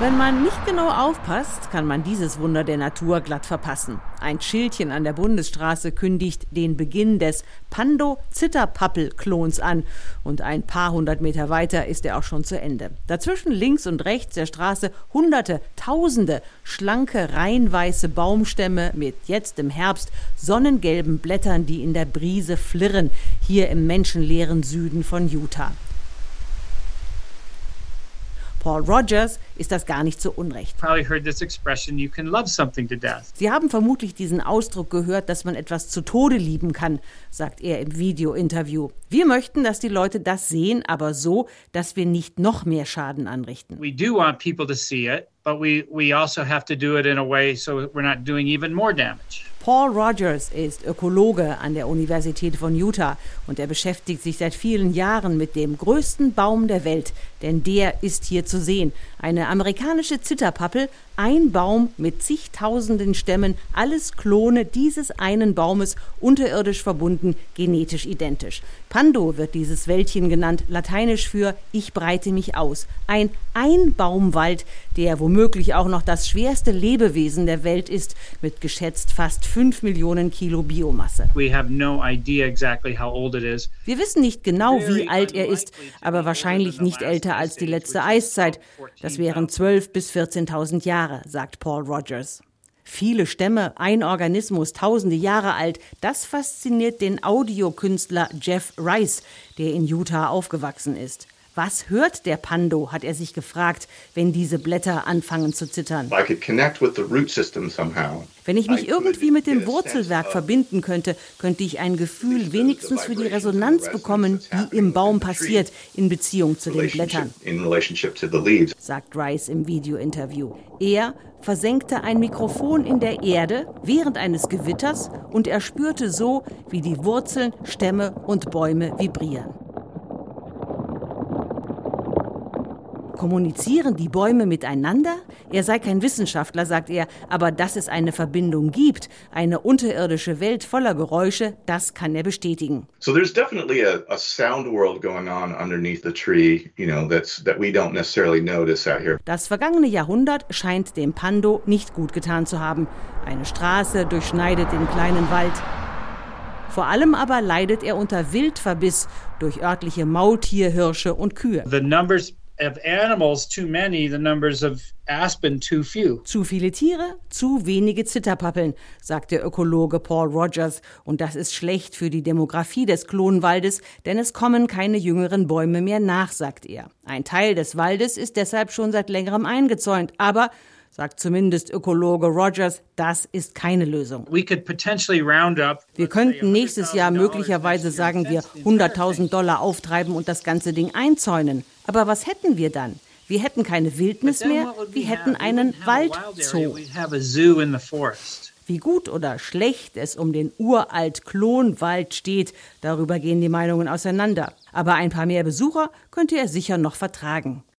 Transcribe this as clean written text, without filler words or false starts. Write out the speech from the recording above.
Wenn man nicht genau aufpasst, kann man dieses Wunder der Natur glatt verpassen. Ein Schildchen an der Bundesstraße kündigt den Beginn des Pando-Zitterpappel-Klons an. Und ein paar hundert Meter weiter ist er auch schon zu Ende. Dazwischen links und rechts der Straße Hunderte, Tausende schlanke, reinweiße Baumstämme mit jetzt im Herbst sonnengelben Blättern, die in der Brise flirren, hier im menschenleeren Süden von Utah. Paul Rogers ist das gar nicht so unrecht. Sie haben vermutlich diesen Ausdruck gehört, dass man etwas zu Tode lieben kann, sagt er im Video-Interview. Wir möchten, dass die Leute das sehen, aber so, dass wir nicht noch mehr Schaden anrichten. We do want people to see it, but we also have to do it in a way so we're not doing even more damage. Paul Rogers ist Ökologe an der Universität von Utah und er beschäftigt sich seit vielen Jahren mit dem größten Baum der Welt, denn der ist hier zu sehen. Eine amerikanische Zitterpappel, ein Baum mit zigtausenden Stämmen, alles Klone dieses einen Baumes, unterirdisch verbunden, genetisch identisch. Pando wird dieses Wäldchen genannt, lateinisch für ich breite mich aus. Ein Einbaumwald, der womöglich auch noch das schwerste Lebewesen der Welt ist, mit geschätzt fast 5 Millionen Kilo Biomasse. We have no idea exactly how old it is. Wir wissen nicht genau, wie alt er ist, aber wahrscheinlich nicht älter als die letzte Eiszeit. Das wären 12.000 bis 14.000 Jahre, sagt Paul Rogers. Viele Stämme, ein Organismus, tausende Jahre alt, das fasziniert den Audiokünstler Jeff Rice, der in Utah aufgewachsen ist. Was hört der Pando, hat er sich gefragt, wenn diese Blätter anfangen zu zittern. Wenn ich mich irgendwie mit dem Wurzelwerk verbinden könnte, könnte ich ein Gefühl wenigstens für die Resonanz bekommen, die im Baum passiert, in Beziehung zu den Blättern, sagt Rice im Videointerview. Er versenkte ein Mikrofon in der Erde während eines Gewitters und er spürte so, wie die Wurzeln, Stämme und Bäume vibrieren. Kommunizieren die Bäume miteinander? Er sei kein Wissenschaftler, sagt er, aber dass es eine Verbindung gibt, eine unterirdische Welt voller Geräusche, das kann er bestätigen. So there's definitely a sound world going on underneath the tree, that we don't necessarily notice out here. Das vergangene Jahrhundert scheint dem Pando nicht gut getan zu haben. Eine Straße durchschneidet den kleinen Wald. Vor allem aber leidet er unter Wildverbiss durch örtliche Maultierhirsche und Kühe. The numbers of animals too many, the numbers of aspen too few. Zu viele Tiere, zu wenige Zitterpappeln, sagt der Ökologe Paul Rogers. Und das ist schlecht für die Demografie des Klonwaldes, denn es kommen keine jüngeren Bäume mehr nach, sagt er. Ein Teil des Waldes ist deshalb schon seit längerem eingezäunt, aber sagt zumindest Ökologe Rogers, das ist keine Lösung. Wir könnten nächstes Jahr möglicherweise, sagen wir, $100.000 auftreiben und das ganze Ding einzäunen. Aber was hätten wir dann? Wir hätten keine Wildnis mehr, wir hätten einen Waldzoo. Wie gut oder schlecht es um den uralt Klonwald steht, darüber gehen die Meinungen auseinander. Aber ein paar mehr Besucher könnte er sicher noch vertragen.